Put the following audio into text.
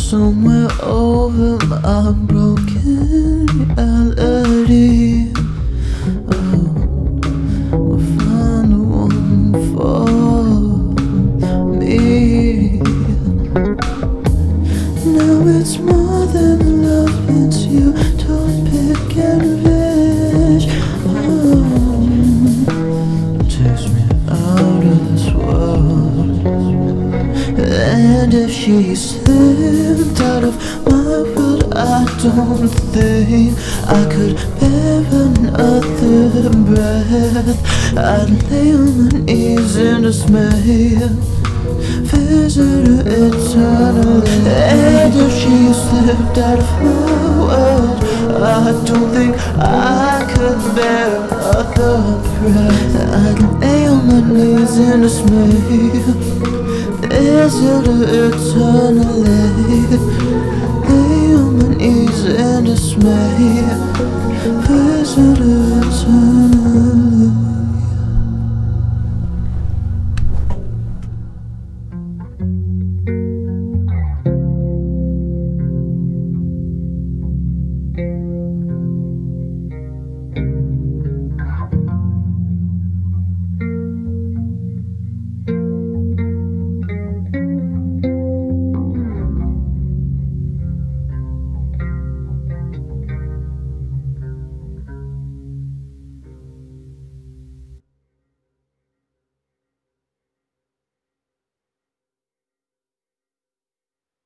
somewhere over my broken reality. Oh, we'll find the one for me. Now it's more than love, it's you. Don't pick and revenge. Oh, takes me out of this world. And if she slipped out of my world, I don't think I could bear another breath. I'd lay on my knees in dismay, visit her eternally. And if she slipped out of my world, I don't think I could bear another breath. I'd lay on my knees in dismay, visit her eternally. Lay on my knees in dismay, visit her